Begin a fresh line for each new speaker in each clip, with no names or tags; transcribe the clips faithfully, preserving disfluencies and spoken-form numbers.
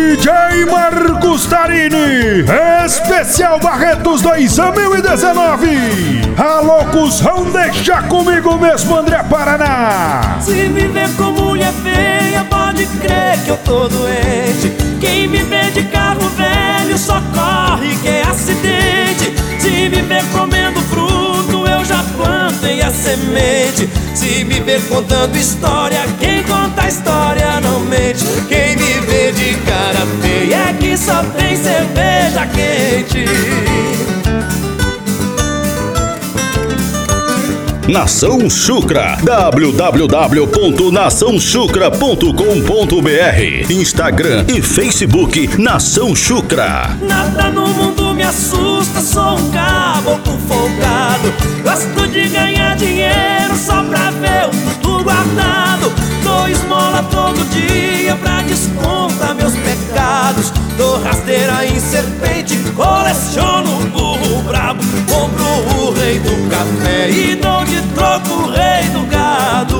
D J Marcos Tarini, especial Barretos dois mil e dezenove. A locução deixa comigo mesmo, André Paraná.
Se me vê com mulher feia, pode crer que eu tô doente. Quem me vê de carro velho só corre que é acidente. Se me vê comendo fruto, eu já plantei a semente. Se me vê contando história, quem conta a história não mente. Quem me vê de cara feia é que só tem cerveja quente.
Nação Chucra, w w w ponto nação chucra ponto com ponto b r, Instagram e Facebook Nação Chucra.
Nada no mundo me assusta, sou um caboclo folgado. Gosto de ganhar dinheiro só pra ver o tudo guardado. Dou esmola todo dia pra descontar meus pecados. Dou rasteira em serpente, coleciono burro brabo. Compro o rei do café e dou de troco o rei do gado.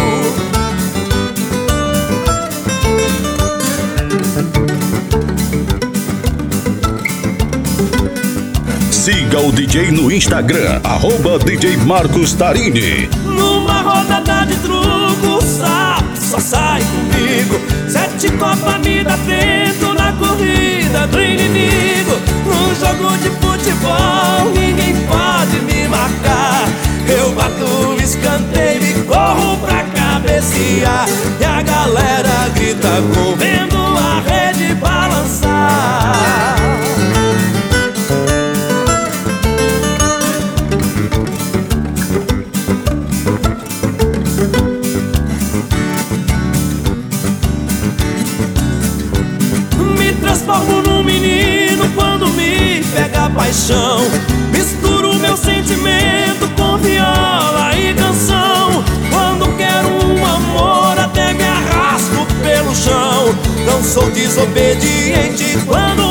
Siga o D J no Instagram, arroba D J Marcos Tarini.
Numa rodada de truco, o sapo só sai comigo. Sete copas me dá vento na corrida do inimigo. Num jogo de futebol, ninguém pode me marcar. Eu bato o escanteio e corro pra cabecear. E a galera grita vendo a rede balançar. Transformo num menino quando me pega a paixão. Misturo meu sentimento com viola e canção. Quando quero um amor até me arrasto pelo chão. Não sou desobediente quando